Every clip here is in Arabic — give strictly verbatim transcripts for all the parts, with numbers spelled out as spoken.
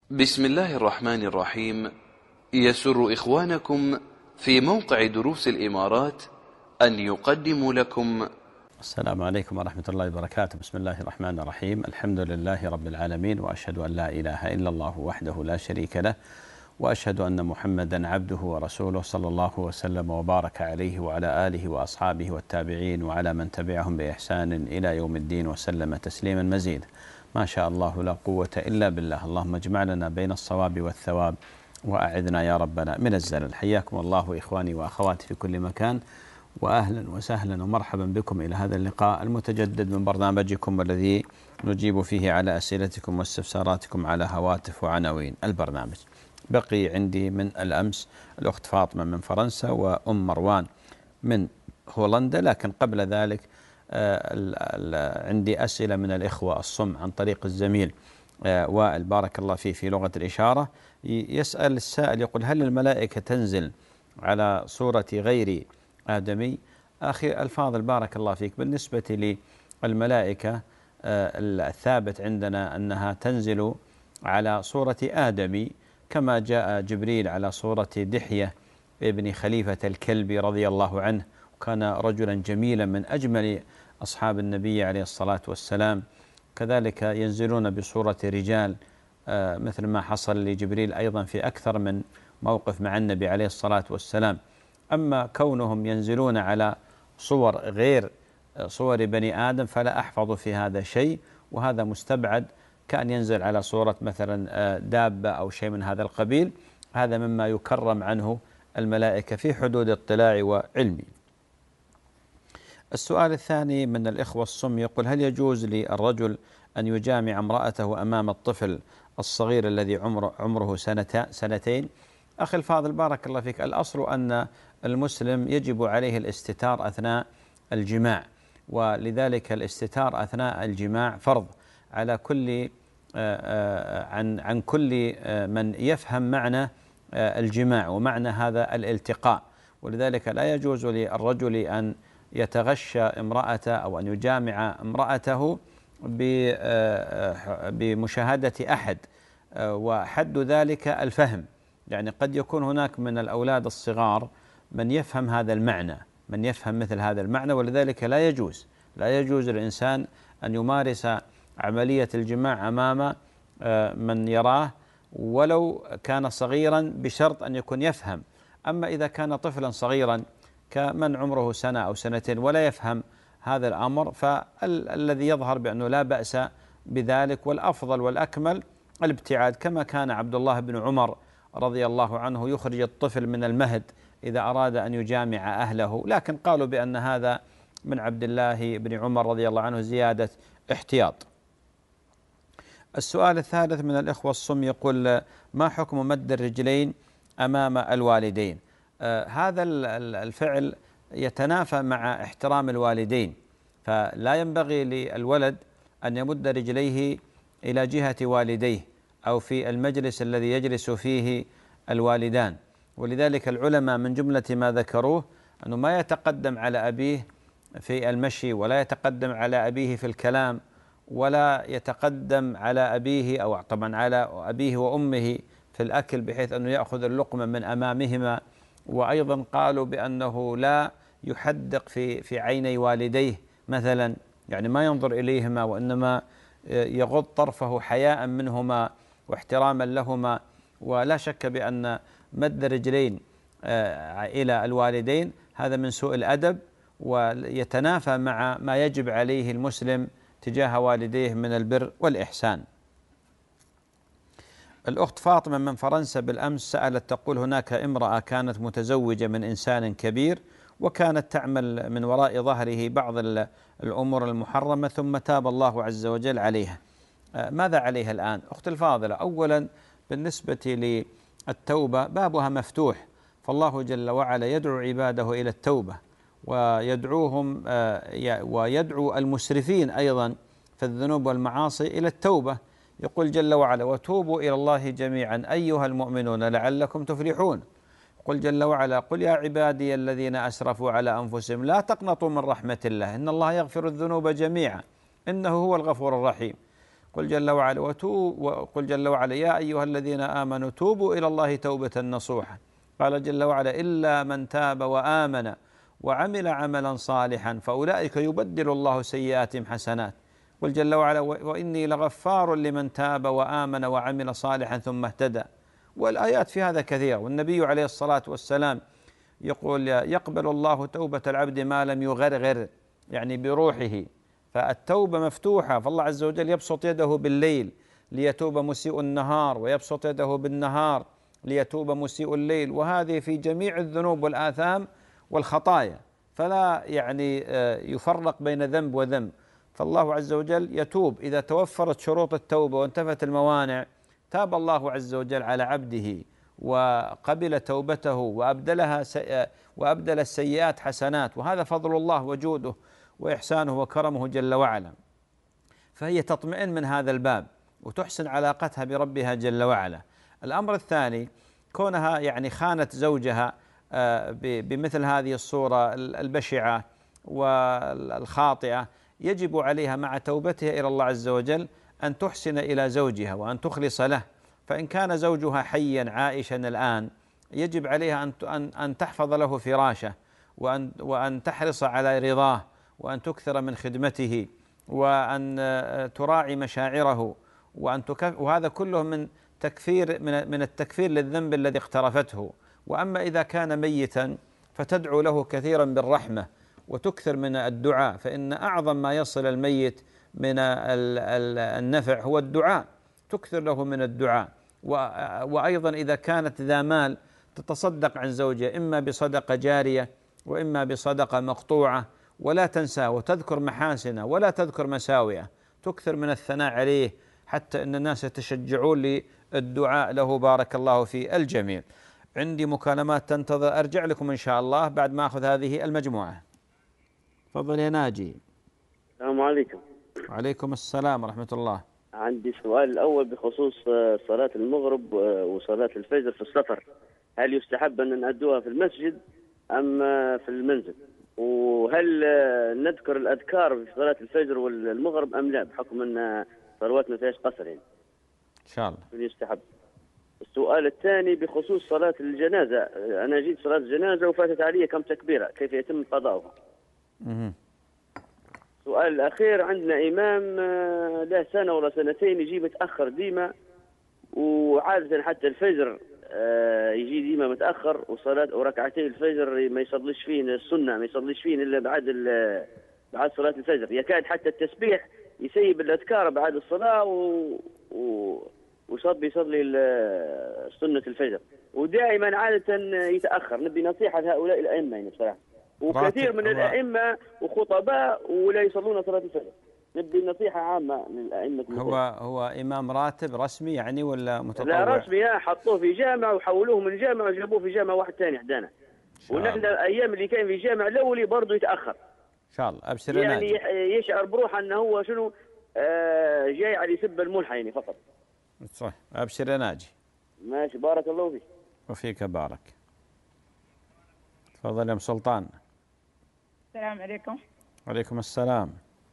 بسم الله الرحمن الرحيم. يسر إخوانكم في موقع دروس الإمارات أن يقدموا لكم. السلام عليكم ورحمة الله وبركاته. بسم الله الرحمن الرحيم. الحمد لله رب العالمين، وأشهد أن لا إله إلا الله وحده لا شريك له، وأشهد أن محمدا عبده ورسوله، صلى الله وسلم وبارك عليه وعلى آله وأصحابه والتابعين وعلى من تبعهم بإحسان إلى يوم الدين، وسلم تسليما مزيدا. ما شاء الله لا قوة إلا بالله. اللهم اجمع لنا بين الصواب والثواب، وأعذنا يا ربنا من الزلل. حياكم الله إخواني وأخواتي في كل مكان، وأهلا وسهلا ومرحبا بكم إلى هذا اللقاء المتجدد من برنامجكم الذي نجيب فيه على أسئلتكم واستفساراتكم على هواتف وعناوين البرنامج. بقي عندي من الأمس الأخت فاطمة من فرنسا، وأم مروان من هولندا، لكن قبل ذلك عندي أسئلة من الإخوة الصم عن طريق الزميل وائل بارك الله فيه في لغة الإشارة. يسأل السائل يقول: هل الملائكة تنزل على صورة غير آدمي؟ أخي الفاضل بارك الله فيك، بالنسبة للملائكة الثابت عندنا أنها تنزل على صورة آدمي، كما جاء جبريل على صورة دحية ابن خليفة الكلبي رضي الله عنه، وكان رجلا جميلا من أجمل أصحاب النبي عليه الصلاة والسلام. كذلك ينزلون بصورة رجال مثل ما حصل لجبريل أيضا في أكثر من موقف مع النبي عليه الصلاة والسلام. أما كونهم ينزلون على صور غير صور بني آدم فلا أحفظ في هذا شيء، وهذا مستبعد، كأن ينزل على صورة مثلا دابة أو شيء من هذا القبيل. هذا مما يكرم عنه الملائكة في حدود اطلاعي وعلمي. السؤال الثاني من الإخوة الصم يقول: هل يجوز للرجل أن يجامع امرأته أمام الطفل الصغير الذي عمره, عمره سنتين؟ أخي الفاضل بارك الله فيك، الأصل أن المسلم يجب عليه الاستتار أثناء الجماع، ولذلك الاستتار أثناء الجماع فرض على كل عن عن كل من يفهم معنى الجماع ومعنى هذا الالتقاء. ولذلك لا يجوز للرجل أن يتغشى امرأته أو أن يجامع امرأته بمشاهدة أحد، وحد ذلك الفهم. يعني قد يكون هناك من الأولاد الصغار من يفهم هذا المعنى، من يفهم مثل هذا المعنى، ولذلك لا يجوز لا يجوز للإنسان أن يمارس عملية الجماع أمام من يراه ولو كان صغيرا، بشرط أن يكون يفهم. أما إذا كان طفلا صغيرا كمن عمره سنة أو سنتين ولا يفهم هذا الأمر، فالذي يظهر بأنه لا بأس بذلك، والأفضل والأكمل الابتعاد، كما كان عبد الله بن عمر رضي الله عنه يخرج الطفل من المهد إذا أراد أن يجامع أهله، لكن قالوا بأن هذا من عبد الله بن عمر رضي الله عنه زيادة احتياط. السؤال الثالث من الإخوة الصم يقول: ما حكم مد الرجلين أمام الوالدين؟ آه هذا الفعل يتنافى مع احترام الوالدين، فلا ينبغي للولد أن يمد رجليه إلى جهة والديه أو في المجلس الذي يجلس فيه الوالدان. ولذلك العلماء من جملة ما ذكروه أنه ما يتقدم على أبيه في المشي، ولا يتقدم على أبيه في الكلام، ولا يتقدم على أبيه أو طبعا على أبيه وأمه في الأكل بحيث أنه يأخذ اللقمة من أمامهما. وأيضا قالوا بأنه لا يحدق في في عيني والديه مثلا، يعني ما ينظر إليهما، وإنما يغض طرفه حياء منهما واحتراما لهما. ولا شك بأن مد رجلين إلى الوالدين هذا من سوء الأدب، ويتنافى مع ما يجب عليه المسلم تجاه والديه من البر والإحسان. الأخت فاطمة من فرنسا بالأمس سألت تقول: هناك امرأة كانت متزوجة من إنسان كبير، وكانت تعمل من وراء ظهره بعض الأمور المحرمة، ثم تاب الله عز وجل عليها، ماذا عليها الآن؟ أخت الفاضلة، أولا بالنسبة للتوبة بابها مفتوح، فالله جل وعلا يدعو عباده إلى التوبة، ويدعوهم ويدعو المسرفين أيضا في الذنوب والمعاصي إلى التوبة. يقول جل وعلا: وتوبوا إلى الله جميعا أيها المؤمنون لعلكم تفلحون. يقول جل وعلا: قل يا عبادي الذين أسرفوا على أنفسهم لا تقنطوا من رحمة الله إن الله يغفر الذنوب جميعا إنه هو الغفور الرحيم. قل جل وعلا وتوب وقل جل وعلا يا أيها الذين آمنوا توبوا إلى الله توبة نصوحا. قال جل وعلا إلا من تاب وآمن وعمل عملا صالحا فأولئك يبدل الله سيئاتهم حسنات. قل جل وعلا وإني لغفار لمن تاب وآمن وعمل صالحا ثم اهتدى. والآيات في هذا كثيرة. والنبي عليه الصلاة والسلام يقول يقبل الله توبة العبد ما لم يغرغر، يعني بروحه. فالتوبة مفتوحة، فالله عز وجل يبسط يده بالليل ليتوب مسيء النهار، ويبسط يده بالنهار ليتوب مسيء الليل، وهذه في جميع الذنوب والآثام والخطايا، فلا يعني يفرق بين ذنب وذنب. فالله عز وجل يتوب إذا توفرت شروط التوبة وانتفت الموانع، تاب الله عز وجل على عبده وقبل توبته وأبدلها وأبدل السيئات حسنات، وهذا فضل الله وجوده وإحسانه وكرمه جل وعلا. فهي تطمئن من هذا الباب وتحسن علاقتها بربها جل وعلا. الأمر الثاني كونها يعني خانت زوجها بمثل هذه الصورة البشعة والخاطئة، يجب عليها مع توبتها إلى الله عز وجل أن تحسن إلى زوجها وأن تخلص له. فإن كان زوجها حيا عائشا الآن، يجب عليها أن أن تحفظ له فراشه، وأن وأن تحرص على رضاه، وأن تكثر من خدمته، وأن تراعي مشاعره، وأن تكف وهذا كله من تكفير من من التكفير للذنب الذي اقترفته. وأما إذا كان ميتا فتدعو له كثيرا بالرحمة وتكثر من الدعاء، فإن أعظم ما يصل الميت من النفع هو الدعاء، تكثر له من الدعاء. وأيضا إذا كانت ذا مال تتصدق عن زوجها، إما بصدقة جارية وإما بصدقة مقطوعة، ولا تنسى وتذكر محاسنه ولا تذكر مساوئه، تكثر من الثناء عليه حتى أن الناس يتشجعون للدعاء له. بارك الله في الجميع. عندي مكالمات تنتظر، أرجع لكم إن شاء الله بعد ما أخذ هذه المجموعة. تفضل يا ناجي. السلام عليكم. وعليكم السلام ورحمة الله. عندي سؤال الأول بخصوص صلاة المغرب وصلاة الفجر في السفر، هل يستحب أن نأدوها في المسجد أم في المنزل؟ وهل نذكر الأذكار في صلاة الفجر والمغرب أم لا، بحكم أن صلوات ما فيهاش قصر يعني؟ إن شاء الله. يستحب. السؤال الثاني بخصوص صلاة الجنازة، أنا جيت صلاة الجنازة وفاتت علي كم تكبيرة، كيف يتم قضاؤها؟ مه. السؤال الأخير، عندنا إمام له سنة ولا سنتين يجي متأخر ديما، وعادة حتى الفجر يجي ديما متأخر، وصلاة وركعتين الفجر ما يصليش فيه السنة، ما يصليش فيه إلا بعد بعد صلاة الفجر، يكاد حتى التسبيح يسيب الأذكار بعد الصلاة و, و... وصب يصلي سنة الفجر، ودائما عادة يتأخر. نبي نصيحة لهؤلاء الأئمة يعني بصراحة، وكثير من الأئمة وخطباء ولا يصلون صلاة الفجر. نبي نصيحة عامة للأئمة. هو هو إمام راتب رسمي يعني ولا متطوع؟ لا رسمي، حطوه في جامع وحولوه من جامع وجابوه في جامع واحد ثاني عندنا، ونحن الأيام اللي كان في الجامع الأولي برضه يتأخر. إن شاء الله. أبشر يعني ناجي. يشعر بروحه أنه هو شنو آه جاي على يسب الملحة يعني فقط. صح. أبشر ناجي. ماشي، بارك الله فيك. وفيك بارك. تفضل يا أم سلطان. السلام عليكم. وعليكم السلام.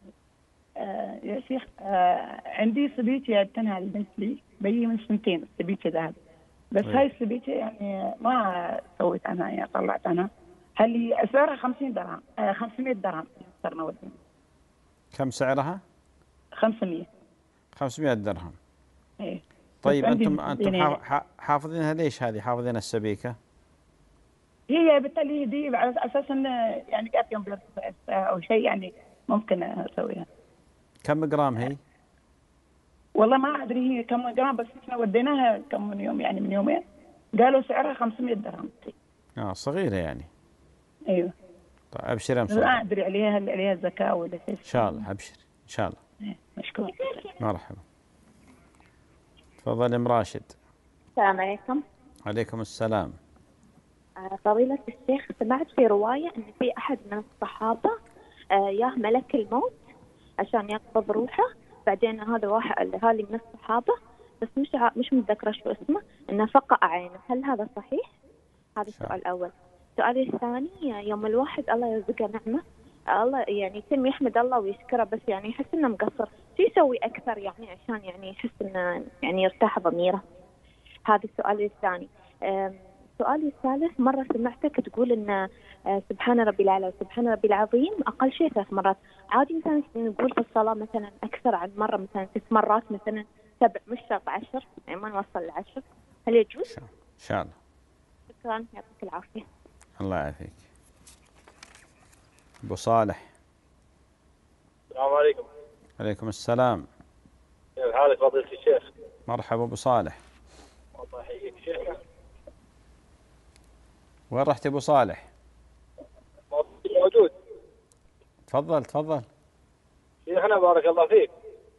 آه يا شيخ، آه عندي صبيتي أدتنها البنت لي بي من سنتين، صبيتي ذهب، بس أيه. هاي الصبيتي يعني ما سويت عنها، يعني طلعت عنها. هل لي أسعارها خمسين درهم، آه خمسمائة درهم صرنا ودين. كم سعرها؟ خمسمائة. خمسمائة درهم. إيه. طيب أنتم أنتم حافظينها ليش هذه؟ حافظين السبيكة؟ هي بالتالي دي على أساس إن يعني جات يوم أو شيء يعني ممكن أسويها. كم جرام هي؟ والله ما أدري هي كم جرام، بس إحنا وديناها كم من يوم يعني من يومين، قالوا سعرها خمسمائة درهم. آه صغيرة يعني. أيوه. طيب أبشر يا مسلم. لا أدري عليها عليها زكاة ولا شيء. إن شاء الله أبشر إن شاء الله. إيه مشكور. مرحبا. تفضل أم راشد. السلام عليكم. عليكم السلام. فضيلة الشيخ، سمعت في رواية أن في أحد من الصحابة ياه ملك الموت عشان يقبض روحه، بعدين هذا واحد هذه من الصحابة بس مش مش متذكرة شو اسمه، إنه فقع عينه، هل هذا صحيح؟ هذا السؤال الأول. السؤال الثاني، يوم الواحد الله يرزقه نعمة، الله يعني يتم يحمد الله ويشكره، بس يعني يحس إنه مقصر شو يسوي أكثر يعني عشان يعني يحس إنه يعني يرتاح ضميره؟ هذا السؤال الثاني. سؤالي الثالث، مرة سمعتك تقول إن سبحان ربي الأعلى وسبحان ربي العظيم أقل شيء ثلاث مرات. عادي مثلا نقول في الصلاة مثلا أكثر عن مرة، مثلا ست مرات مثلا، سبع، مش شرط عشر، يعني ما نوصل لعشر، هل يجوز؟ إن شاء الله. شكرا، يعطيك العافية. الله يعافيك. أبو صالح. السلام عليكم. عليكم السلام. كيف حالك فضيلة الشيخ؟ مرحبا أبو صالح. الله يحييك شيخنا. وين رحت أبو صالح؟ موجود. تفضل تفضل. شيخنا بارك الله فيك.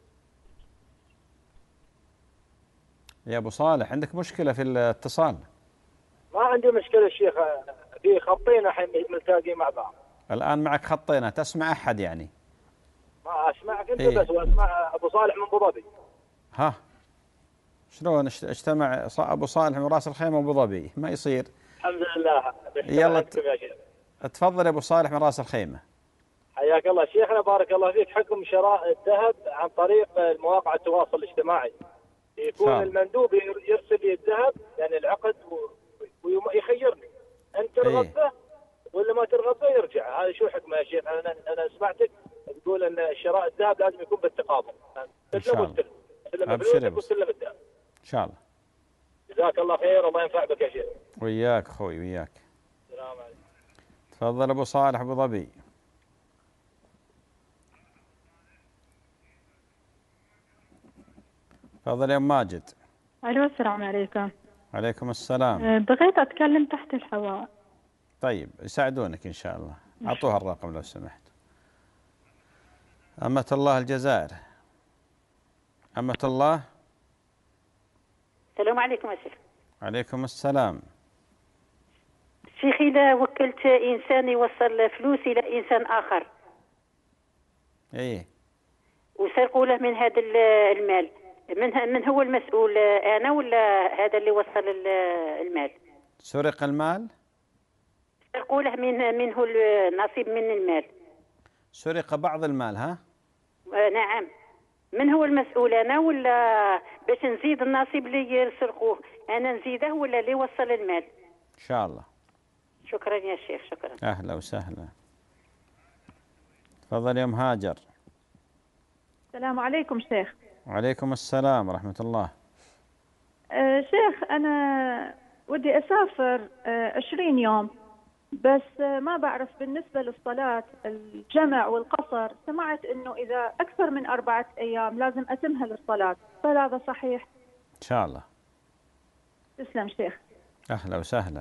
يا أبو صالح عندك مشكلة في الاتصال؟ ما عندي مشكلة الشيخ، في خطين الحين ملتقين مع بعض. الآن معك خطين، تسمع أحد يعني؟ ما أسمعك أنت إيه؟ بس، وأسمع أبو صالح من أبو ظبي. ها شلون اجتمع أبو صالح من رأس الخيمة وأبو ظبي؟ ما يصير. الحمد لله. يلا ت... يا شيخ. تفضل يا أبو صالح من رأس الخيمة. حياك الله شيخنا بارك الله فيك. حكم شراء الذهب عن طريق مواقع التواصل الاجتماعي، يكون شام. المندوب يرسل لي الذهب يعني العقد ويخيرني أنت ترغب إيه؟ به ولا ما ترغب به يرجع. هذا شو حكمه يا شيخ؟ أنا أنا سمعتك تقول أن شراء الذهب لازم يكون بالتقابل. إن شاء الله. أبشر يا أبو. وسلم الذهب. إن شاء الله. جزاك الله خير، الله ينفع بك يا شيخ. وياك أخوي وياك. السلام عليكم. تفضل أبو صالح أبو ظبي. تفضل يا أم ماجد. ألو السلام عليكم. عليكم السلام. أه بغيت أتكلم تحت الهواء. طيب يساعدونك إن شاء الله، أعطوها الرقم لو سمحت. أمة الله الجزائر. أمة الله. السلام عليكم يا شيخ. عليكم السلام. شيخ إذا وكلت إنسان يوصل فلوس إلى إنسان آخر إيه وسرقوا له من هذا المال، من من هو المسؤول، أنا ولا هذا اللي وصل المال؟ سرق المال؟ سرقوا له من منه النصيب من المال. سرق بعض المال ها؟ نعم. من هو المسؤول، أنا ولا باش نزيد النصيب اللي يسرقوه أنا نزيده ولا اللي وصل المال؟ إن شاء الله. شكرا يا شيخ. شكرا. أهلا وسهلا. تفضل يا أم هاجر. السلام عليكم شيخ. وعليكم السلام ورحمة الله. أه شيخ أنا ودي أسافر أه عشرين يوم، بس أه ما بعرف بالنسبة للصلاة الجمع والقصر. سمعت إنه إذا أكثر من أربعة أيام لازم أتمها للصلاة، فهذا صحيح؟ إن شاء الله. تسلم شيخ. أهلا وسهلا.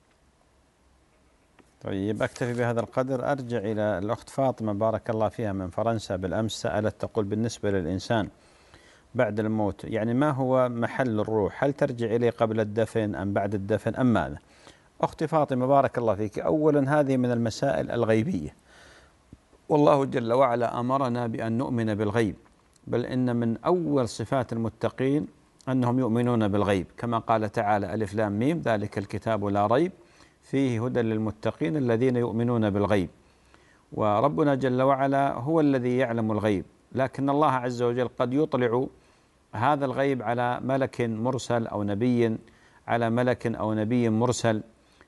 طيب أكتفي بهذا القدر. أرجع إلى الأخت فاطمة بارك الله فيها من فرنسا. بالأمس سألت تقول بالنسبة للإنسان بعد الموت يعني ما هو محل الروح؟ هل ترجع إليه قبل الدفن أم بعد الدفن أم ماذا؟ أختي فاطمة بارك الله فيك، أولا هذه من المسائل الغيبية، والله جل وعلا أمرنا بأن نؤمن بالغيب، بل إن من أول صفات المتقين أنهم يؤمنون بالغيب، كما قال تعالى ألف لام ميم ذلك الكتاب لا ريب فيه هدى للمتقين الذين يؤمنون بالغيب. وربنا جل وعلا هو الذي يعلم الغيب، لكن الله عز وجل قد يطلع هذا الغيب على ملك مرسل أو نبي على ملك أو نبي مرسل.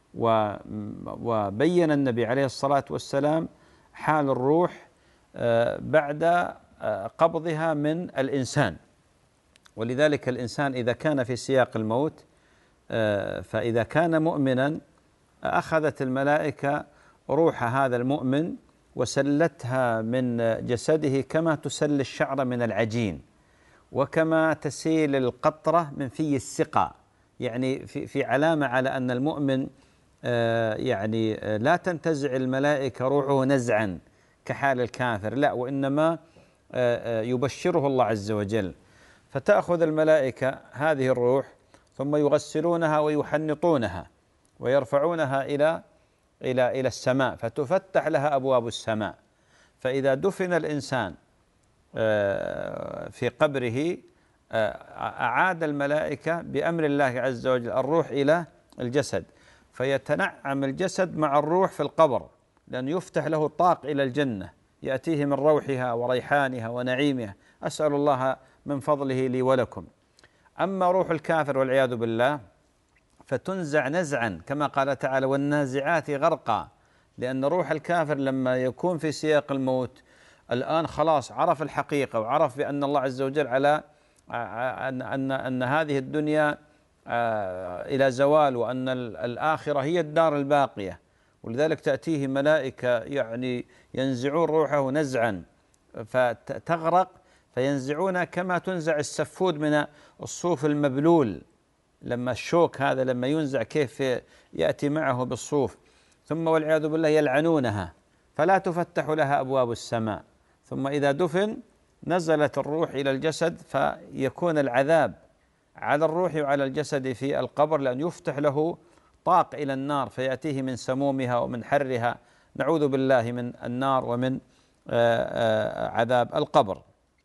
وبين النبي عليه الصلاة والسلام حال الروح بعد قبضها من الإنسان، ولذلك الإنسان إذا كان في سياق الموت فإذا كان مؤمنا أخذت الملائكة روح هذا المؤمن وسلتها من جسده كما تسل الشعر من العجين، وكما تسيل القطرة من في السقا، يعني في في علامة على أن المؤمن يعني لا تنتزع الملائكة روحه نزعا كحال الكافر، لا، وإنما يبشره الله عز وجل، فتأخذ الملائكة هذه الروح ثم يغسلونها ويحنطونها ويرفعونها إلى إلى إلى السماء، فتفتح لها أبواب السماء. فإذا دفن الإنسان في قبره أعاد الملائكة بأمر الله عز وجل الروح إلى الجسد، فيتنعم الجسد مع الروح في القبر، لأن يفتح له طاق إلى الجنة يأتيه من روحها وريحانها ونعيمها أسأل الله من فضله لي ولكم. أما روح الكافر والعياذ بالله فتنزع نزعا كما قال تعالى والنازعات غرقا، لأن روح الكافر لما يكون في سياق الموت الآن خلاص عرف الحقيقة وعرف بأن الله عز وجل على أن, أن, أن هذه الدنيا إلى زوال وأن الآخرة هي الدار الباقية، ولذلك تأتيه ملائكة يعني ينزعون روحه نزعا فتغرق، فينزعون كما تنزع السفود من الصوف المبلول، لما الشوك هذا لما ينزع كيف يأتي معه بالصوف. ثم والعياذ بالله يلعنونها فلا تفتح لها أبواب السماء، ثم إذا دفن نزلت الروح إلى الجسد فيكون العذاب على الروح وعلى الجسد في القبر، لأن يفتح له طاق إلى النار فيأتيه من سمومها ومن حرها، نعوذ بالله من النار ومن عذاب القبر.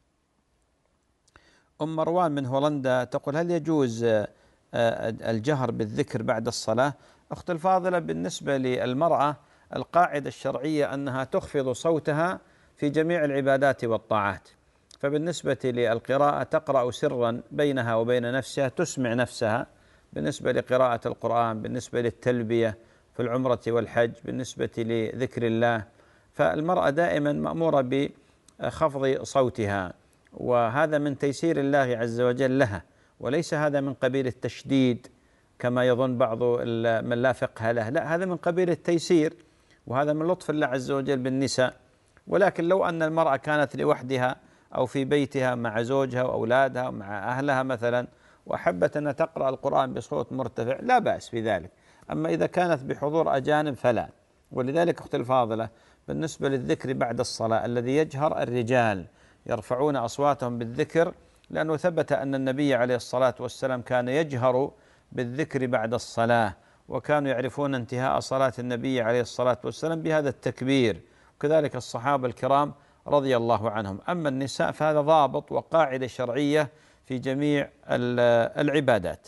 أم مروان من هولندا تقول: هل يجوز الجهر بالذكر بعد الصلاة؟ أخت الفاضلة، بالنسبة للمرأة القاعدة الشرعية أنها تخفض صوتها في جميع العبادات والطاعات، فبالنسبة للقراءة تقرأ سرا بينها وبين نفسها، تسمع نفسها بالنسبة لقراءة القرآن، بالنسبة للتلبية في العمرة والحج، بالنسبة لذكر الله، فالمرأة دائما مأمورة بخفض صوتها، وهذا من تيسير الله عز وجل لها، وليس هذا من قبيل التشديد كما يظن بعض من لا فقه له، لا، هذا من قبيل التيسير، وهذا من لطف الله عز وجل بالنساء. ولكن لو أن المرأة كانت لوحدها أو في بيتها مع زوجها وأولادها ومع أهلها مثلا وأحبت أن تقرأ القرآن بصوت مرتفع لا بأس في ذلك، أما إذا كانت بحضور أجانب فلا. ولذلك أختي الفاضلة، بالنسبة للذكر بعد الصلاة الذي يجهر الرجال يرفعون أصواتهم بالذكر، لأنه ثبت أن النبي عليه الصلاة والسلام كان يجهر بالذكر بعد الصلاة، وكانوا يعرفون انتهاء صلاة النبي عليه الصلاة والسلام بهذا التكبير، وكذلك الصحابة الكرام رضي الله عنهم. أما النساء فهذا ضابط وقاعدة شرعية في جميع العبادات.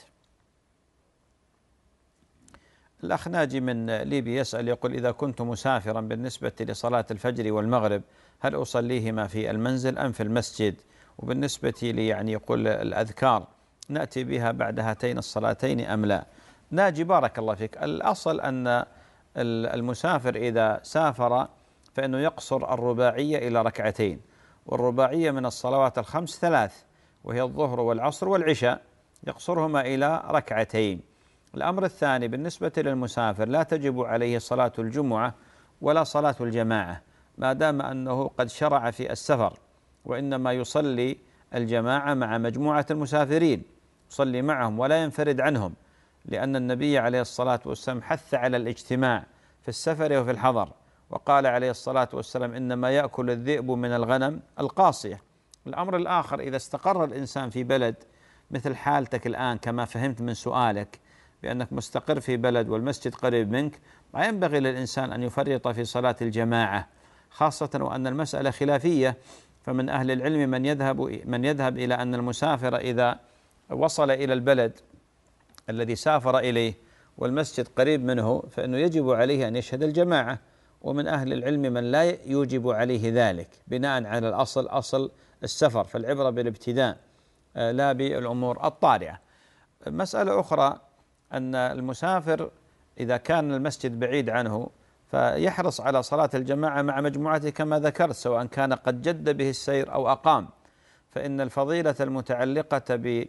الأخ ناجي من ليبيا يسأل يقول: إذا كنت مسافرا بالنسبة لصلاة الفجر والمغرب هل أصليهما في المنزل أم في المسجد؟ وبالنسبة لي يعني يقول الأذكار نأتي بها بعد هاتين الصلاتين أم لا؟ ناجي بارك الله فيك، الأصل أن المسافر إذا سافر فإنه يقصر الرباعية إلى ركعتين، والرباعية من الصلوات الخمس ثلاث، وهي الظهر والعصر والعشاء، يقصرهما إلى ركعتين. الأمر الثاني بالنسبة للمسافر لا تجب عليه صلاة الجمعة ولا صلاة الجماعة ما دام أنه قد شرع في السفر، وإنما يصلي الجماعة مع مجموعة المسافرين، يصلي معهم ولا ينفرد عنهم، لأن النبي عليه الصلاة والسلام حث على الاجتماع في السفر وفي الحضر، وقال عليه الصلاة والسلام: إنما يأكل الذئب من الغنم القاصية. الأمر الآخر، إذا استقر الإنسان في بلد مثل حالتك الآن كما فهمت من سؤالك بأنك مستقر في بلد والمسجد قريب منك، ما ينبغي للإنسان أن يفرط في صلاة الجماعة، خاصة وأن المسألة خلافية، فمن أهل العلم من يذهب من يذهب إلى أن المسافر إذا وصل إلى البلد الذي سافر إليه والمسجد قريب منه فإنه يجب عليه أن يشهد الجماعة، ومن أهل العلم من لا يوجب عليه ذلك بناء على الأصل أصل السفر، فالعبرة بالابتداء لا بالأمور الطارئة. مسألة أخرى أن المسافر إذا كان المسجد بعيد عنه فيحرص على صلاة الجماعة مع مجموعته كما ذكرت، سواء كان قد جد به السير أو أقام، فإن الفضيلة المتعلقة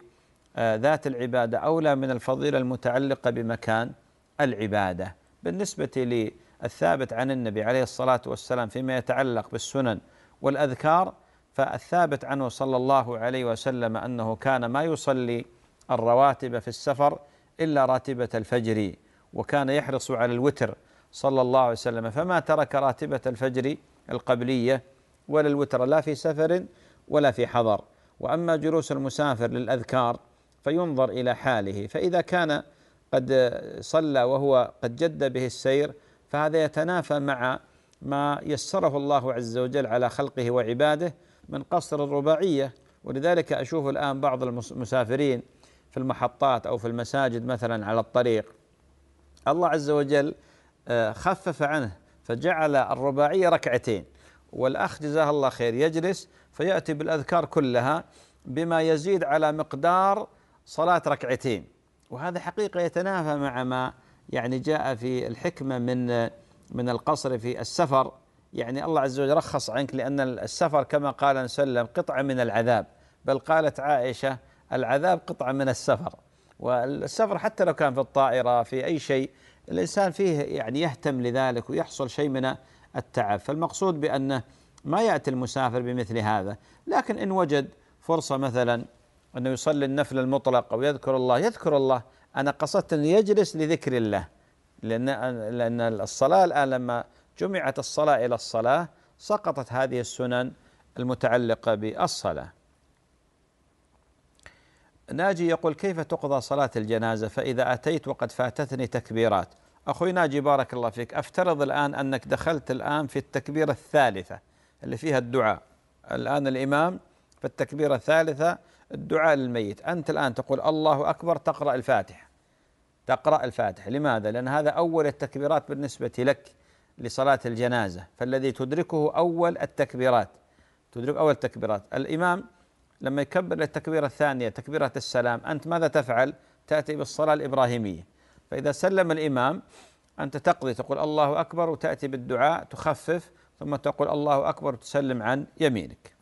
بذات العبادة أولى من الفضيلة المتعلقة بمكان العبادة. بالنسبة للثابت عن النبي عليه الصلاة والسلام فيما يتعلق بالسنن والأذكار، فالثابت عنه صلى الله عليه وسلم أنه كان ما يصلي الرواتب في السفر إلا راتبة الفجر، وكان يحرص على الوتر صلى الله عليه وسلم، فما ترك راتبة الفجر القبلية ولا الوتر لا في سفر ولا في حضر. وأما جلوس المسافر للأذكار فينظر إلى حاله، فإذا كان قد صلى وهو قد جد به السير فهذا يتنافى مع ما يسره الله عز وجل على خلقه وعباده من قصر الرباعية. ولذلك أشوف الآن بعض المسافرين في المحطات أو في المساجد مثلا على الطريق، الله عز وجل خفف عنه فجعل الرباعية ركعتين، والأخ جزاه الله خير يجلس فيأتي بالأذكار كلها بما يزيد على مقدار صلاة ركعتين، وهذا حقيقة يتنافى مع ما يعني جاء في الحكمة من من القصر في السفر. يعني الله عز وجل رخص عنك، لأن السفر كما قال وسلم قطعة من العذاب، بل قالت عائشة العذاب قطعة من السفر. والسفر حتى لو كان في الطائرة في أي شيء الإنسان فيه يعني يهتم لذلك ويحصل شيء من التعب، فالمقصود بأنه ما يأتي المسافر بمثل هذا. لكن إن وجد فرصة مثلا أنه يصلي النفل المطلق أو يذكر الله يذكر الله. أنا قصدت أن يجلس لذكر الله، لأن لأن الصلاة الآن لما جمعت الصلاة إلى الصلاة سقطت هذه السنن المتعلقة بالصلاة. ناجي يقول: كيف تقضى صلاة الجنازة فإذا أتيت وقد فاتتني تكبيرات؟ أخوي ناجي بارك الله فيك، أفترض الآن أنك دخلت الآن في التكبيرة الثالثة اللي فيها الدعاء. الآن الإمام في التكبيرة الثالثة الدعاء للميت، أنت الآن تقول الله أكبر، تقرأ الفاتحة تقرأ الفاتحة لماذا؟ لأن هذا أول التكبيرات بالنسبة لك لصلاة الجنازة، فالذي تدركه أول التكبيرات تدرك أول التكبيرات. الإمام لما يكبر التكبيرة الثانية تكبيرة السلام، أنت ماذا تفعل؟ تأتي بالصلاة الإبراهيمية. فإذا سلم الإمام أنت تقضي، تقول الله أكبر وتأتي بالدعاء تخفف، ثم تقول الله أكبر وتسلم عن يمينك.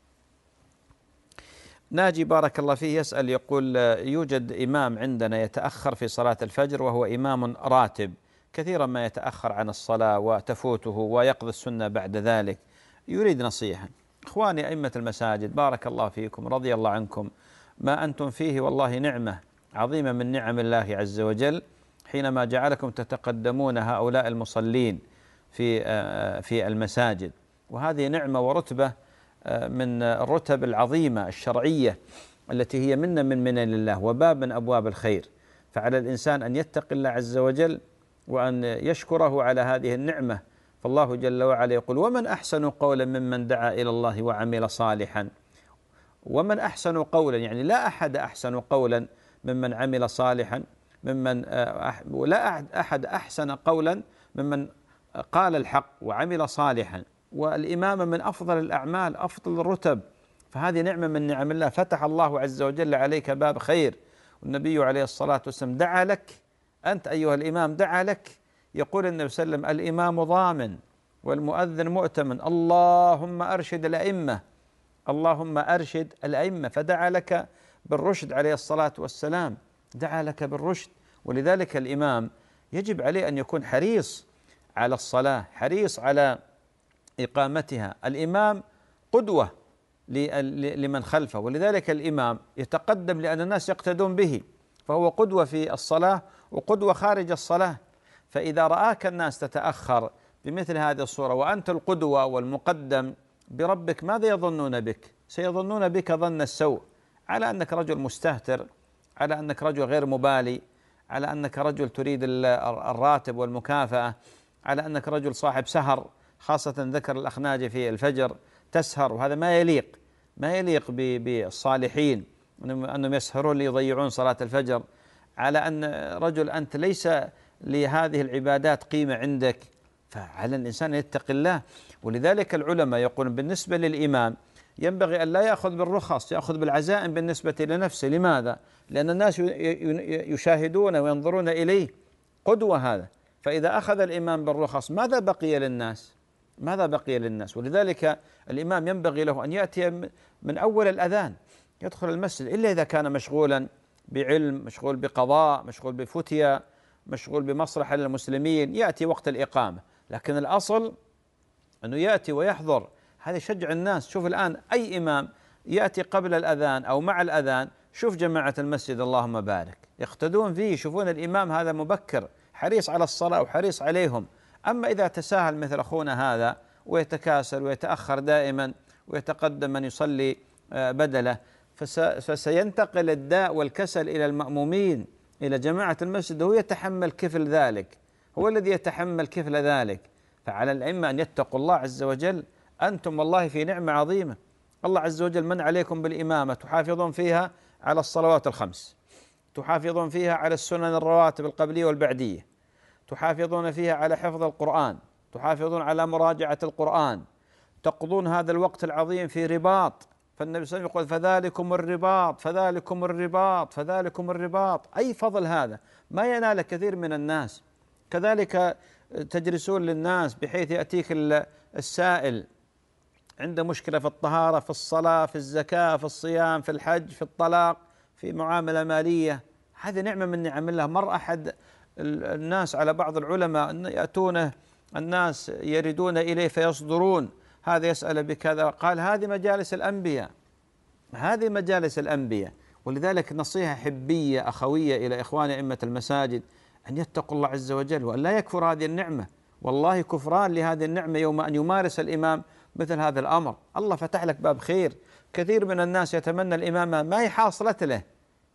ناجي بارك الله فيه يسأل يقول: يوجد إمام عندنا يتأخر في صلاة الفجر وهو إمام راتب، كثيرا ما يتأخر عن الصلاة وتفوته ويقضي السنة بعد ذلك، يريد نصيحة. إخواني أئمة المساجد بارك الله فيكم رضي الله عنكم، ما أنتم فيه والله نعمة عظيمة من نعم الله عز وجل، حينما جعلكم تتقدمون هؤلاء المصلين في في المساجد، وهذه نعمة ورتبة من الرتب العظيمة الشرعية التي هي منا من منن الله وباب من أبواب الخير. فعلى الإنسان أن يتقي الله عز وجل وأن يشكره على هذه النعمة. فالله جل وعلا يقول: ومن أحسن قولا ممن دعا إلى الله وعمل صالحا. ومن أحسن قولا يعني لا أحد أحسن قولا ممن عمل صالحا، ممن لا أحد أحسن قولا ممن قال الحق وعمل صالحا. والإمامة من أفضل الأعمال، أفضل الرتب، فهذه نعمة من نعم الله، فتح الله عز وجل عليك باب خير. والنبي عليه الصلاة والسلام دعا لك، أنت أيها الإمام دعا لك. يقول النبي صلى الله عليه وسلم: الإمام ضامن والمؤذن مؤتمن، اللهم أرشد الأئمة اللهم أرشد الأئمة. فدعا لك بالرشد عليه الصلاة والسلام، دعا لك بالرشد. ولذلك الإمام يجب عليه أن يكون حريص على الصلاة، حريص على إقامتها. الإمام قدوة لمن خلفه، ولذلك الإمام يتقدم لأن الناس يقتدون به، فهو قدوة في الصلاة وقدوة خارج الصلاة. فإذا رآك الناس تتأخر بمثل هذه الصورة وأنت القدوة والمقدم بربك، ماذا يظنون بك؟ سيظنون بك ظن السوء، على أنك رجل مستهتر، على أنك رجل غير مبالي، على أنك رجل تريد الراتب والمكافأة، على أنك رجل صاحب سهر، خاصة ذكر الأخ ناجي في الفجر تسهر، وهذا ما يليق ما يليق بالصالحين أنهم يسهرون ليضيعون صلاة الفجر. على أن رجل أنت ليس لهذه العبادات قيمة عندك، فعلى الإنسان يتقي الله. ولذلك العلماء يقولون بالنسبة للإمام ينبغي أن لا يأخذ بالرخص، يأخذ بالعزائم بالنسبة لنفسه. لماذا؟ لأن الناس يشاهدون وينظرون إليه قدوة هذا. فإذا أخذ الإمام بالرخص ماذا بقي للناس؟ ماذا بقي للناس؟ ولذلك الإمام ينبغي له أن يأتي من أول الأذان يدخل المسجد، إلا إذا كان مشغولا بعلم، مشغول بقضاء، مشغول بفتية، مشغول بمصلحة للمسلمين، يأتي وقت الإقامة. لكن الأصل أنه يأتي ويحضر، هذا يشجع الناس. شوف الآن أي إمام يأتي قبل الأذان أو مع الأذان، شوف جماعة المسجد اللهم بارك يقتدون فيه، يشوفون الإمام هذا مبكر حريص على الصلاة وحريص عليهم. أما إذا تساهل مثل أخونا هذا ويتكاسل ويتأخر دائما ويتقدم من يصلي بدله، فسينتقل الداء والكسل إلى المأمومين، إلى جماعة المسجد، هو يتحمل كفل ذلك، هو الذي يتحمل كفل ذلك. فعلى الأئمة أن يتقوا الله عز وجل. أنتم والله في نعمة عظيمة، الله عز وجل من عليكم بالإمامة، تحافظون فيها على الصلوات الخمس، تحافظون فيها على السنن الرواتب القبلية والبعدية، تحافظون فيها على حفظ القرآن، تحافظون على مراجعة القرآن، تقضون هذا الوقت العظيم في رباط، فالنبي صلى الله عليه وسلم يقول فذلكم الرباط فذلكم الرباط فذلكم الرباط. أي فضل هذا ما ينال كثير من الناس. كذلك تجلسون للناس بحيث يأتيك السائل عنده مشكلة في الطهارة، في الصلاة، في الزكاة، في الصيام، في الحج، في الطلاق، في معاملة مالية. هذه نعمة من نعم الله. مر أحد الناس على بعض العلماء أن يأتونه الناس يردون إليه فيصدرون، هذا يسأل بكذا، قال هذه مجالس الأنبياء، هذه مجالس الأنبياء. ولذلك نصيحة حبية أخوية إلى إخوان أئمة المساجد أن يتقوا الله عز وجل وأن لا يكفر هذه النعمة. والله كفران لهذه النعمة يوم أن يمارس الإمام مثل هذا الأمر. الله فتح لك باب خير. كثير من الناس يتمنى الإمامة ما هي حاصلت له،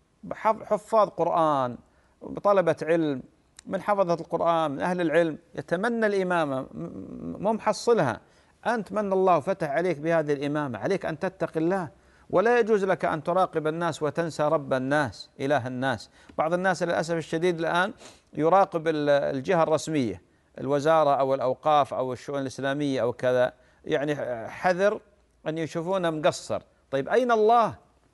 حفاظ قرآن، طلبة علم، من حفظة القرآن، من أهل العلم، يتمنى الإمامة مو محصلها. أنت من الله فتح عليك بهذه الإمامة، عليك أن تتقي الله، ولا يجوز لك أن تراقب الناس وتنسى رب الناس إله الناس. بعض الناس للأسف الشديد الآن يراقب الجهة الرسمية، الوزارة أو الأوقاف أو الشؤون الإسلامية أو كذا، يعني حذر أن يشوفونه مقصر. طيب أين الله؟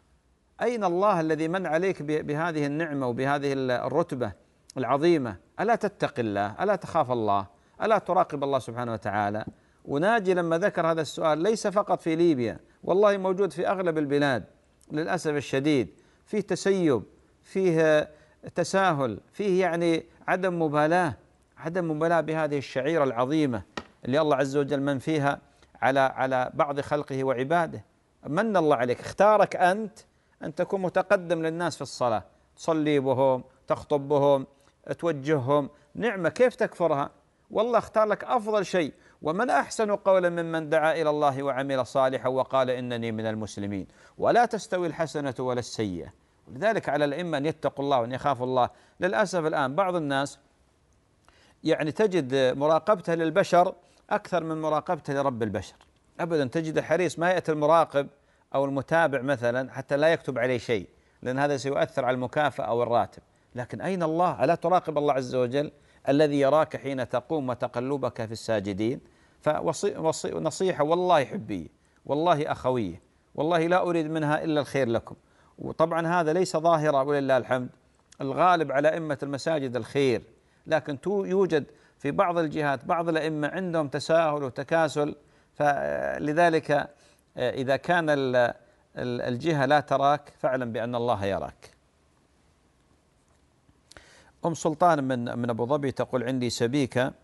أين الله الذي من عليك بهذه النعمة وبهذه الرتبة العظيمة؟ ألا تتقي الله؟ ألا تخاف الله؟ ألا تراقب الله سبحانه وتعالى؟ وناجي لما ذكر هذا السؤال ليس فقط في ليبيا، والله موجود في أغلب البلاد للأسف الشديد. فيه تسيب، فيه تساهل، فيه يعني عدم مبالاة، عدم مبالاة بهذه الشعيرة العظيمة اللي الله عز وجل من فيها على على بعض خلقه وعباده. من الله عليك، اختارك أنت أن تكون متقدم للناس في الصلاة، تصلي بهم، تخطب بهم، توجههم، نعمة كيف تكفرها؟ والله اختار لك أفضل شيء. ومن أحسن قولا ممن دعا إلى الله وعمل صالحا وقال إنني من المسلمين. ولا تستوي الحسنة ولا السيئة. ولذلك على الأئمة أن يتقوا الله وأن يخافوا الله. للأسف الآن بعض الناس يعني تجد مراقبته للبشر أكثر من مراقبته لرب البشر. أبدا تجد حريص ما يأتي المراقب أو المتابع مثلا حتى لا يكتب عليه شيء، لأن هذا سيؤثر على المكافأة أو الراتب. لكن أين الله؟ ألا تراقب الله عز وجل الذي يراك حين تقوم وتقلبك في الساجدين؟ فنصيحة والله حبية، والله أخوية، والله لا أريد منها إلا الخير لكم. وطبعا هذا ليس ظاهرة ولله الحمد، الغالب على أئمة المساجد الخير، لكن يوجد في بعض الجهات بعض الأئمة عندهم تساهل وتكاسل. فلذلك إذا كان الجهة لا تراك فاعلم بأن الله يراك. أم سلطان من من أبو ظبي تقول عندي سبيكة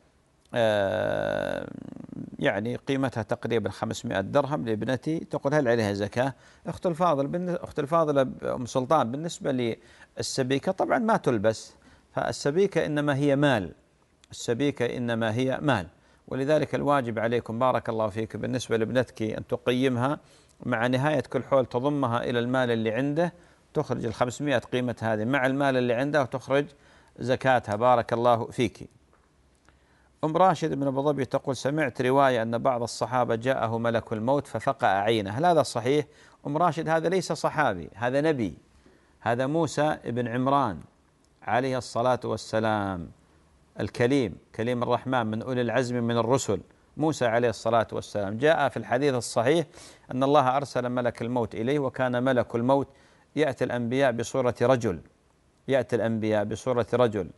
يعني قيمتها تقريبا خمسمائة درهم لابنتي، تقول هل عليها زكاة؟ أخت الفاضل أخت الفاضلة أم سلطان، بالنسبة للسبيكة طبعا ما تلبس، فالسبيكة إنما هي مال، السبيكة إنما هي مال. ولذلك الواجب عليكم بارك الله فيك بالنسبة لابنتك أن تقيمها مع نهاية كل حول تضمها إلى المال اللي عنده، تخرج الخمسمائة قيمة هذه مع المال اللي عنده وتخرج زكاتها بارك الله فيك. أم راشد بن أبو ظبي تقول سمعت رواية أن بعض الصحابة جاءه ملك الموت ففقأ عينه، هل هذا صحيح؟ أم راشد هذا ليس صحابي، هذا نبي، هذا موسى بن عمران عليه الصلاة والسلام، الكليم كليم الرحمن من أولي العزم من الرسل، موسى عليه الصلاة والسلام. جاء في الحديث الصحيح أن الله أرسل ملك الموت إليه، وكان ملك الموت يأتي الأنبياء بصورة رجل، يأتي الأنبياء بصورة رجل،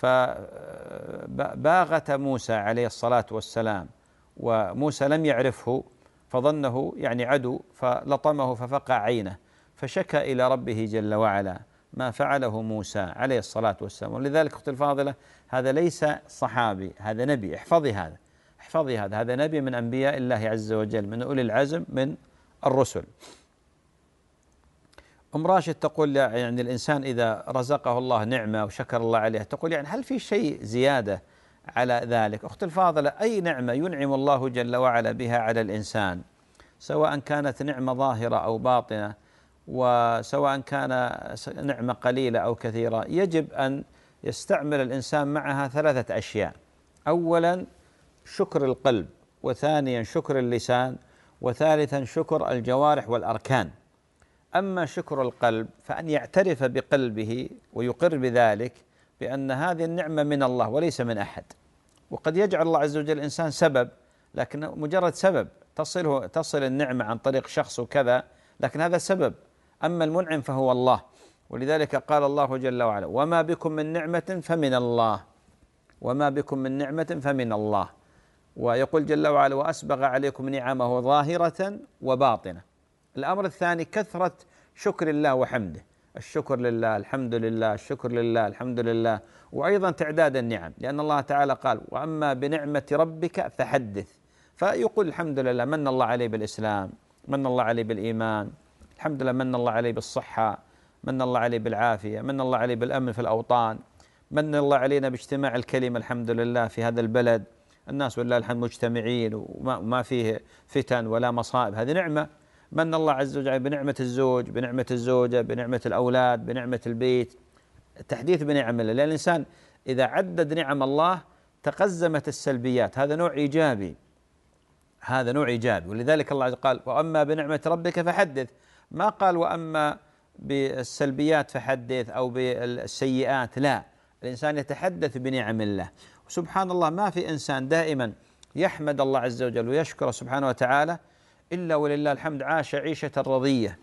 فباغت موسى عليه الصلاة والسلام، وموسى لم يعرفه فظنه يعني عدو، فلطمه ففقع عينه، فشكى إلى ربه جل وعلا ما فعله موسى عليه الصلاة والسلام. ولذلك أختي الفاضلة هذا ليس صحابي، هذا نبي، احفظي هذا، احفظي هذا، هذا نبي من أنبياء الله عز وجل من أولي العزم من الرسل. أم راشد تقول يعني الإنسان إذا رزقه الله نعمة وشكر الله عليها، تقول يعني هل في شيء زيادة على ذلك؟ أختي الفاضلة أي نعمة ينعم الله جل وعلا بها على الإنسان، سواء كانت نعمة ظاهرة أو باطنة، وسواء كان نعمة قليلة أو كثيرة، يجب أن يستعمل الإنسان معها ثلاثة أشياء: أولا شكر القلب، وثانيا شكر اللسان، وثالثا شكر الجوارح والأركان. أما شكر القلب فأن يعترف بقلبه ويقر بذلك بأن هذه النعمة من الله وليس من أحد. وقد يجعل الله عز وجل الإنسان سبب، لكن مجرد سبب، تصله تصل النعمة عن طريق شخص وكذا، لكن هذا سبب، أما المنعم فهو الله. ولذلك قال الله جل وعلا: وما بكم من نعمة فمن الله، وما بكم من نعمة فمن الله. ويقول جل وعلا: وأسبغ عليكم نعمه ظاهرة وباطنة. الأمر الثاني كثرة شكر الله وحمده، الشكر لله، الحمد لله، الشكر لله، الحمد لله. وأيضا تعداد النعم، لأن الله تعالى قال: وأما بنعمة ربك فحدث. فيقول الحمد لله، من الله عليه بالإسلام، من الله عليه بالإيمان، الحمد لله من الله عليه بالصحة، من الله عليه بالعافية، من الله عليه بالأمن في الأوطان، من الله علينا باجتماع الكلمة الحمد لله في هذا البلد، الناس والله الحمد مجتمعين وما فيه فتن ولا مصائب، هذه نعمة. من الله عز وجل بنعمة الزوج، بنعمة الزوجة، بنعمة الأولاد، بنعمة البيت، التحديث بنعم الله. لأن الإنسان إذا عدد نعم الله تقزمت السلبيات، هذا نوع إيجابي، هذا نوع إيجابي. ولذلك الله عز وجل قال: وأما بنعمة ربك فحدث، ما قال وأما بالسلبيات فحدث أو بالسيئات، لا، الإنسان يتحدث بنعم الله. وسبحان الله ما في إنسان دائما يحمد الله عز وجل ويشكر سبحانه وتعالى إلا ولله الحمد عاش عيشة رضية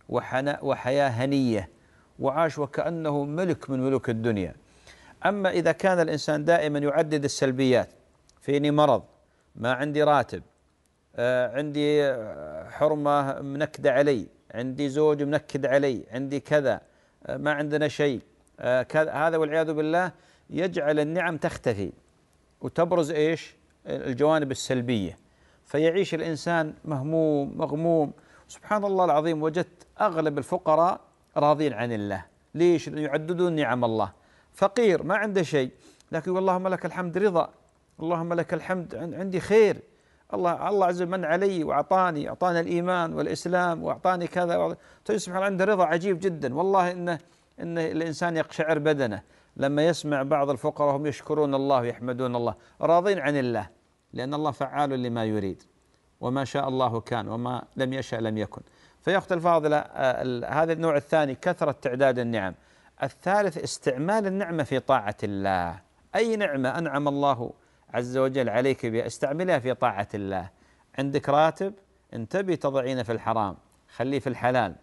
وحياة هنية، وعاش وكأنه ملك من ملوك الدنيا. أما إذا كان الإنسان دائما يعدد السلبيات: فيني مرض، ما عندي راتب، آه عندي حرمة منكدة علي، عندي زوج منكد علي، عندي كذا، آه ما عندنا شيء، آه كذا، هذا والعياذ بالله يجعل النعم تختفي وتبرز إيش؟ الجوانب السلبية، فيعيش الإنسان مهموم مغموم. سبحان الله العظيم، وجدت أغلب الفقراء راضين عن الله. ليش؟ يعددون نعم الله. فقير ما عنده شيء، لكن اللهم لك الحمد رضا، اللهم لك الحمد عندي خير، الله الله عز وجل من علي وأعطاني، أعطاني الإيمان والإسلام وأعطاني كذا. سبحان الله عنده رضا عجيب جدا. والله إن إن الإنسان يقشعر بدنه لما يسمع بعض الفقراء هم يشكرون الله ويحمدون الله، راضين عن الله، لأن الله فعال لما يريد، وما شاء الله كان، وما لم يشأ لم يكن. فيا أخت الفاضلة، هذا النوع الثاني كثرة تعداد النعم. الثالث استعمال النعمة في طاعة الله. أي نعمة أنعم الله عز وجل عليك بها استعملها في طاعة الله. عندك راتب، انتبه تضعين في الحرام، خليه في الحلال.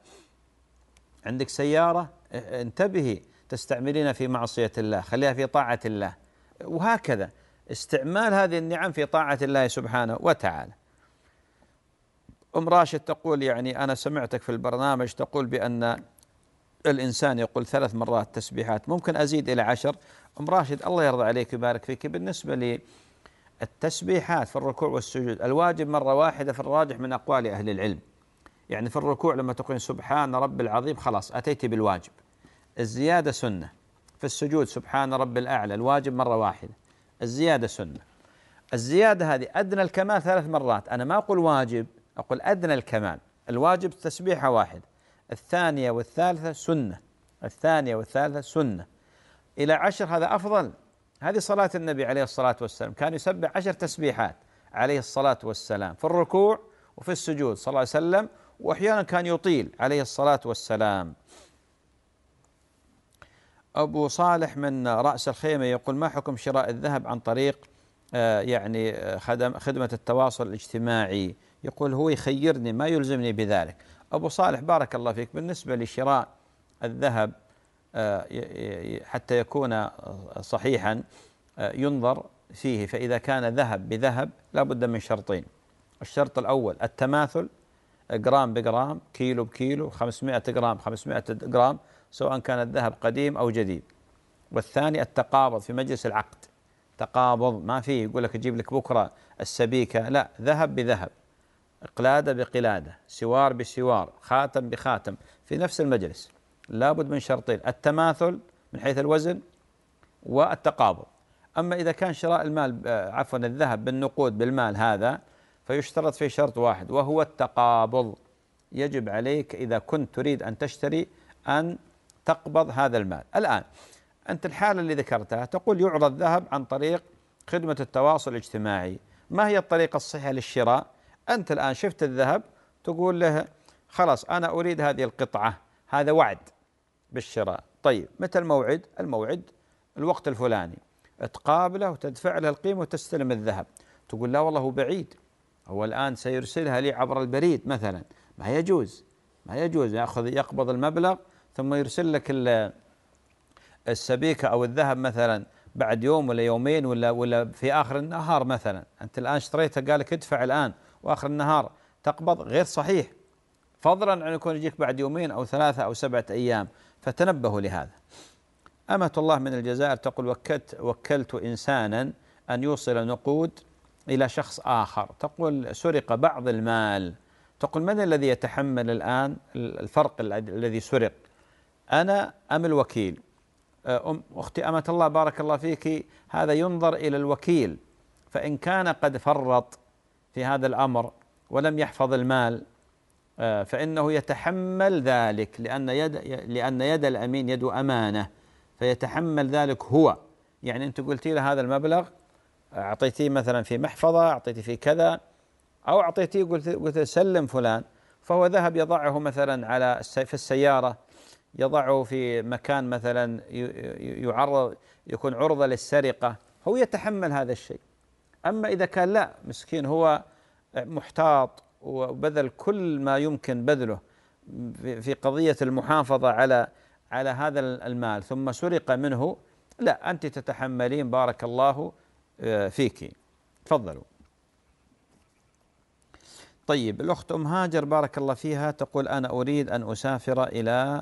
عندك سيارة، انتبهي تستعملين في معصية الله، خليها في طاعة الله. وهكذا استعمال هذه النعم في طاعة الله سبحانه وتعالى. أم راشد تقول: يعني أنا سمعتك في البرنامج تقول بأن الإنسان يقول ثلاث مرات تسبيحات، ممكن أزيد إلى عشر؟ أم راشد الله يرضى عليك ويبارك فيك، بالنسبة للتسبيحات في الركوع والسجود الواجب مرة واحدة في الراجح من أقوال أهل العلم. يعني في الركوع لما تقول سبحان رب العظيم خلاص أتيت بالواجب، الزيادة سنة. في السجود سبحان رب الأعلى الواجب مرة واحدة، الزيادة سنة. الزيادة هذه أدنى الكمال ثلاث مرات، أنا ما أقول واجب، أقول أدنى الكمال. الواجب تسبيحة واحد، الثانية والثالثة سنة، الثانية والثالثة سنة. إلى عشر هذا أفضل. هذه صلاة النبي عليه الصلاة والسلام، كان يسبح عشر تسبيحات عليه الصلاة والسلام في الركوع وفي السجود صلى الله عليه وسلم، وأحيانا كان يطيل عليه الصلاة والسلام. أبو صالح من رأس الخيمة يقول: ما حكم شراء الذهب عن طريق آه يعني خدم خدمة التواصل الاجتماعي؟ يقول هو يخيرني ما يلزمني بذلك. أبو صالح بارك الله فيك، بالنسبة لشراء الذهب آه حتى يكون صحيحا آه ينظر فيه، فإذا كان ذهب بذهب لا بد من شرطين. الشرط الأول التماثل، جرام بجرام، كيلو بكيلو، خمسمائة جرام خمسمائة جرام، سواء كان الذهب قديم أو جديد. والثاني التقابض في مجلس العقد، تقابض ما فيه يقول لك أجيب لك بكرة السبيكة، لا، ذهب بذهب، قلادة بقلادة، سوار بسوار، خاتم بخاتم في نفس المجلس. لابد من شرطين: التماثل من حيث الوزن والتقابض. أما إذا كان شراء المال عفوا الذهب بالنقود بالمال هذا فيشترط فيه شرط واحد وهو التقابض. يجب عليك إذا كنت تريد أن تشتري أن تقبض هذا المال. الآن أنت الحالة اللي ذكرتها تقول يعرض الذهب عن طريق خدمة التواصل الاجتماعي، ما هي الطريقة الصحيحة للشراء؟ أنت الآن شفت الذهب تقول له خلاص أنا أريد هذه القطعة، هذا وعد بالشراء. طيب متى الموعد؟ الموعد الوقت الفلاني، تقابله وتدفع له القيمة وتستلم الذهب. تقول لا والله هو بعيد، هو الآن سيرسلها لي عبر البريد مثلا، ما يجوز، ما يجوز يأخذ يقبض المبلغ ثم يرسل لك السبيكة أو الذهب مثلا بعد يوم ولا يومين ولا ولا في آخر النهار مثلا. أنت الآن اشتريتها قال لك ادفع الآن وآخر النهار تقبض، غير صحيح، فضلا عن يكون يجيك بعد يومين أو ثلاثة أو سبعة أيام، فتنبهوا لهذا. أمة الله من الجزائر تقول وكلت, وكلت إنسانا أن يوصل نقود إلى شخص آخر، تقول سرق بعض المال، تقول من الذي يتحمل الآن الفرق الذي سرق، أنا أم الوكيل؟ أم أختي أمة الله بارك الله فيك، هذا ينظر إلى الوكيل، فإن كان قد فرط في هذا الأمر ولم يحفظ المال فإنه يتحمل ذلك، لأن يد لأن يد الأمين يد أمانة، فيتحمل ذلك هو. يعني أنت قلتي له هذا المبلغ أعطيتيه مثلا في محفظة، أعطيتيه في كذا، أو أعطيتيه قلت قلت سلم فلان، فهو ذهب يضعه مثلا على في السيارة، يضعه في مكان مثلا يعرض يكون عرضة للسرقة، هو يتحمل هذا الشيء. أما إذا كان لا، مسكين هو محتاط وبذل كل ما يمكن بذله في قضية المحافظة على على هذا المال ثم سرق منه، لا، أنت تتحملين بارك الله فيك. تفضلوا. طيب، الأخت أم هاجر بارك الله فيها تقول أنا أريد أن أسافر إلى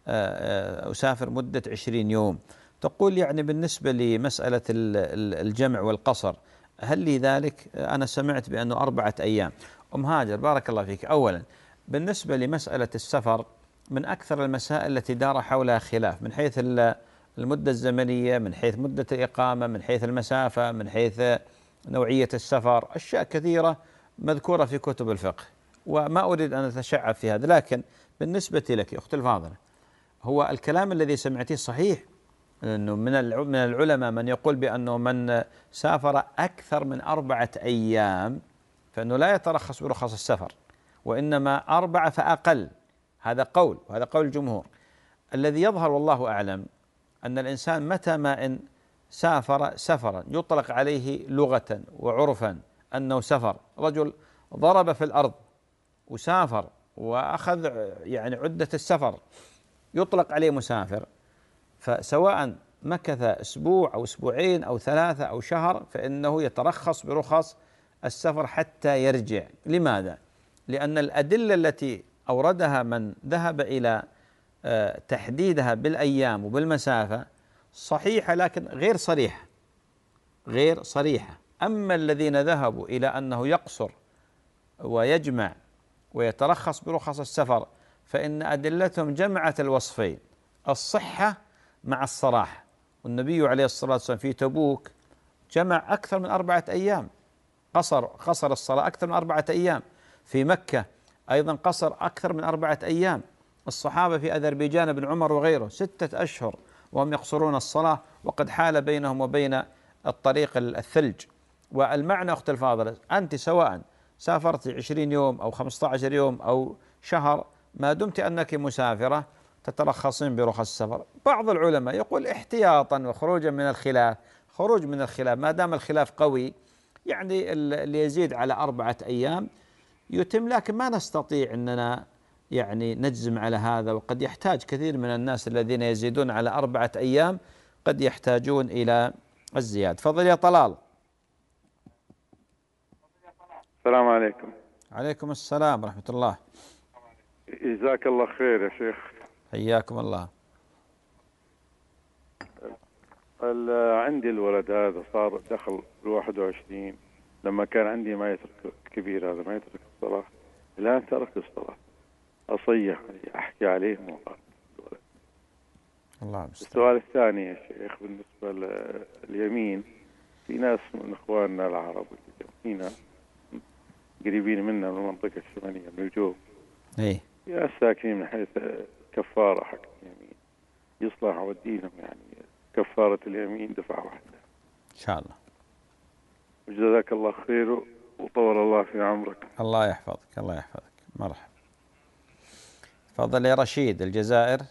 أسافر مدة عشرين يوم، تقول يعني بالنسبة لمسألة الجمع والقصر هل لي ذلك؟ أنا سمعت بأنه أربعة أيام. أم هاجر بارك الله فيك، أولا بالنسبة لمسألة السفر من أكثر المسائل التي دار حولها خلاف، من حيث المدة الزمنية، من حيث مدة الإقامة، من حيث المسافة، من حيث نوعية السفر، أشياء كثيرة مذكورة في كتب الفقه، وما أريد أن أتشعب في هذا. لكن بالنسبة لك أختي الفاضلة، هو الكلام الذي سمعتيه صحيح، أنه من من العلماء من يقول بأنه من سافر أكثر من أربعة أيام فإنه لا يترخص برخص السفر، وإنما أربعة فأقل. هذا قول، وهذا قول الجمهور. الذي يظهر والله أعلم أن الإنسان متى ما إن سافر سفرا يطلق عليه لغة وعرفا أنه سفر، رجل ضرب في الأرض وسافر وأخذ يعني عدة السفر يطلق عليه مسافر، فسواء مكث أسبوع أو أسبوعين أو ثلاثة أو شهر فإنه يترخص برخص السفر حتى يرجع. لماذا؟ لأن الأدلة التي أوردها من ذهب إلى تحديدها بالأيام وبالمسافة صحيحة لكن غير صريحة، غير صريحة. أما الذين ذهبوا إلى أنه يقصر ويجمع ويترخص برخص السفر فإن أدلتهم جمعت الوصفين، الصحة مع الصراحة. والنبي عليه الصلاة والسلام في تبوك جمع أكثر من أربعة أيام، قصر قصر الصلاة أكثر من أربعة أيام. في مكة أيضا قصر أكثر من أربعة أيام. الصحابة في أذربيجان ابن عمر وغيره ستة أشهر وهم يقصرون الصلاة، وقد حال بينهم وبين الطريق الثلج. والمعنى أخت الفاضلة، أنت سواء سافرت عشرين يوم أو خمسة عشر يوم أو شهر، ما دمت أنك مسافرة تترخصين برخص السفر. بعض العلماء يقول احتياطا وخروجا من الخلاف، خروج من الخلاف ما دام الخلاف قوي، يعني اللي يزيد على أربعة أيام يتم، لكن ما نستطيع أننا يعني نجزم على هذا، وقد يحتاج كثير من الناس الذين يزيدون على أربعة أيام قد يحتاجون إلى الزيادة. تفضل يا طلال. السلام عليكم. عليكم السلام ورحمة الله. جزاك الله خير يا شيخ. حياكم الله. عندي الولد هذا صار دخل الواحد وعشرين، لما كان عندي ما يترك كبير، هذا ما يترك الصلاة، الآن ترك الصلاة، أصيح أحكي عليه موقع الولد. الله السؤال الثاني يا شيخ بالنسبة لليمين، في ناس من إخواننا العرب فينا قريبين منا من المنطقة الشمالية من الجوف، إيه، يا ساكنين من حيث كفارة حق اليمين، يصلح ودينهم يعني كفارة اليمين دفعة واحدة إن شاء الله. جزاك الله خير وطول الله في عمرك. الله يحفظك، الله يحفظك. مرحبا. تفضل يا رشيد الجزائر.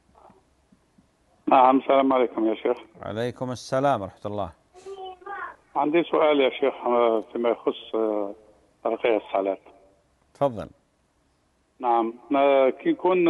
نعم، السلام عليكم يا شيخ. عليكم السلام ورحمة الله. عندي سؤال يا شيخ فيما يخص رقية الصلاة. تفضل. نعم، ما كي يكون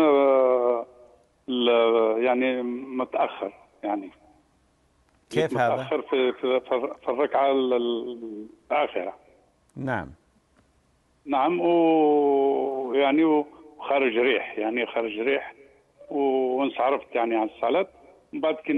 يعني متأخر، يعني كيف هذا؟ متأخر في في في الركعة الآخرة. نعم. نعم، ويعني وخارج ريح، يعني خارج ريح وانصرفت يعني عن الصلاة. بعد كن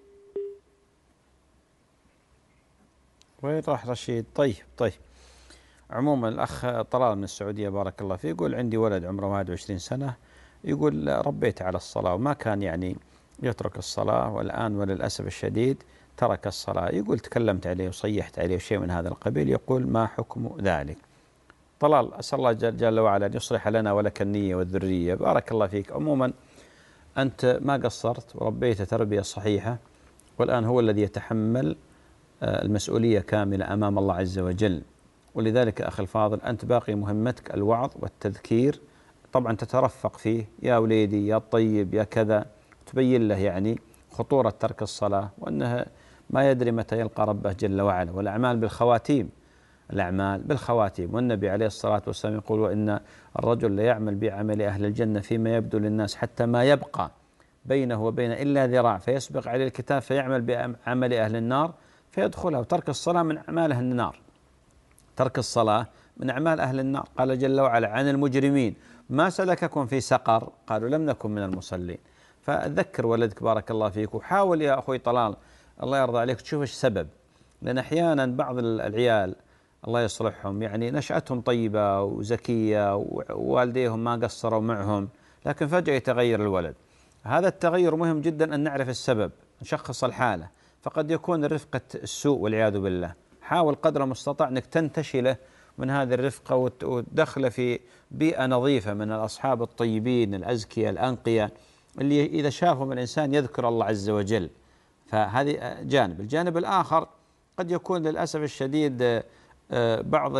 وين راح رشيد؟ طيب طيب. عموما الأخ طلال من السعودية بارك الله فيه يقول عندي ولد عمره واحد وعشرين سنة، يقول ربيت على الصلاة وما كان يعني يترك الصلاة، والآن وللأسف الشديد ترك الصلاة. يقول تكلمت عليه وصيحت عليه وشيء من هذا القبيل، يقول ما حكم ذلك؟ طلال، أسأل الله جل وعلا أن يصلح لنا ولك النية والذرية. بارك الله فيك. عموما أنت ما قصرت وربيت تربية صحيحة، والآن هو الذي يتحمل المسؤولية كاملة أمام الله عز وجل. ولذلك أخي الفاضل أنت باقي مهمتك الوعظ والتذكير، طبعا تترفق فيه، يا وليدي يا الطيب يا كذا، تبين له يعني خطورة ترك الصلاة، وأنه ما يدري متى يلقى ربه جل وعلا، والأعمال بالخواتيم، الأعمال بالخواتيم. والنبي عليه الصلاة والسلام يقول وإن الرجل ليعمل بعمل أهل الجنة فيما يبدو للناس حتى ما يبقى بينه وبين إلا ذراع فيسبق عليه الكتاب فيعمل بعمل أهل النار فيدخلها. وترك الصلاة من أعمال أهل النار، ترك الصلاة من أعمال أهل النار. قال جل وعلا عن المجرمين ما سلككم في سقر؟ قالوا لم نكن من المصلين. فذكر ولدك بارك الله فيك، وحاول يا أخوي طلال الله يرضى عليك تشوف ايش السبب، لأن أحيانا بعض العيال الله يصلحهم يعني نشأتهم طيبة وزكية ووالديهم ما قصروا معهم، لكن فجأة يتغير الولد. هذا التغير مهم جدا أن نعرف السبب، نشخص الحالة، فقد يكون رفقة السوء والعياذ بالله. حاول قدر المستطاع أنك تنتشله من هذه الرفقة وتدخله في بيئة نظيفة من الأصحاب الطيبين الأزكياء الأنقياء اللي إذا شافهم الإنسان يذكر الله عز وجل. فهذه جانب. الجانب الآخر قد يكون للأسف الشديد بعض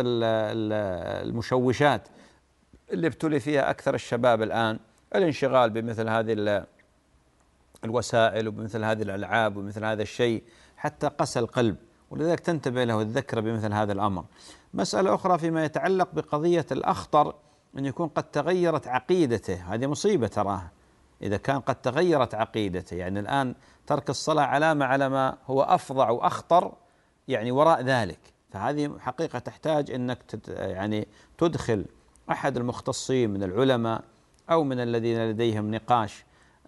المشوشات اللي ابتلي فيها أكثر الشباب الآن، الانشغال بمثل هذه الوسائل وبمثل هذه الألعاب ومثل هذا الشيء حتى قسى القلب، ولذلك تنتبه له الذكر بمثل هذا الأمر. مسألة أخرى فيما يتعلق بقضية الأخطر أن يكون قد تغيرت عقيدته، هذه مصيبة تراها إذا كان قد تغيرت عقيدته. يعني الآن ترك الصلاة علامة على ما هو أفظع وأخطر يعني وراء ذلك. فهذه حقيقة تحتاج أنك يعني تدخل أحد المختصين من العلماء أو من الذين لديهم نقاش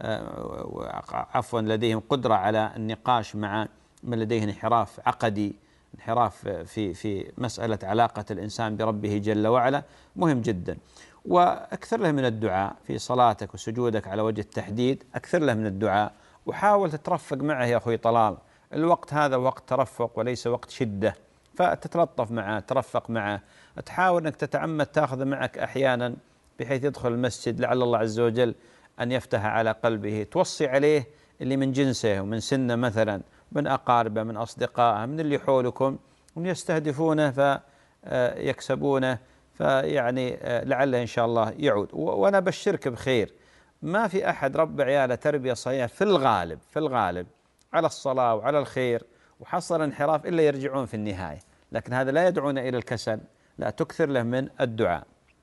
عفوا لديهم قدرة على النقاش مع من لديه انحراف عقدي، انحراف في في مسألة علاقة الإنسان بربه جل وعلا، مهم جدا. وأكثر له من الدعاء في صلاتك وسجودك على وجه التحديد، أكثر له من الدعاء وحاول تترفق معه يا أخوي طلال. الوقت هذا وقت ترفق وليس وقت شدة، فتتلطف معه، ترفق معه، تحاول أنك تتعمد تأخذ معك أحيانا بحيث يدخل المسجد لعل الله عز وجل أن يفتح على قلبه. توصي عليه اللي من جنسه ومن سنه مثلا، من أقاربه من أصدقائه من اللي حولكم، هم يستهدفونه فيكسبونه، فيعني لعله إن شاء الله يعود. وأنا بشرك بخير، ما في أحد رب عياله تربية صحيحة في الغالب في الغالب على الصلاة وعلى الخير وحصل انحراف إلا يرجعون في النهاية، لكن هذا لا يدعونا إلى الكسل، لا، تكثر له من الدعاء.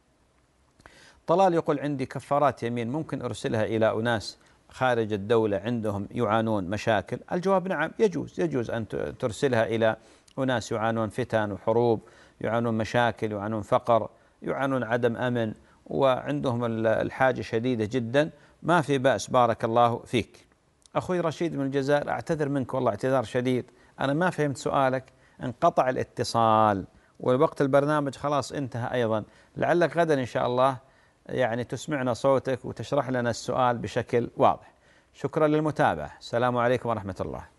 طلال يقول عندي كفارات يمين ممكن أرسلها إلى أناس خارج الدولة عندهم يعانون مشاكل؟ الجواب نعم، يجوز يجوز أن ترسلها إلى أناس يعانون فتن وحروب، يعانون مشاكل، يعانون فقر، يعانون عدم أمن، وعندهم الحاجة شديدة جدا، ما في بأس. بارك الله فيك. أخوي رشيد من الجزائر، أعتذر منك والله اعتذار شديد، أنا ما فهمت سؤالك، انقطع الاتصال والوقت البرنامج خلاص انتهى أيضا. لعلك غدا إن شاء الله يعني تسمعنا صوتك وتشرح لنا السؤال بشكل واضح. شكرا للمتابعة، السلام عليكم ورحمة الله.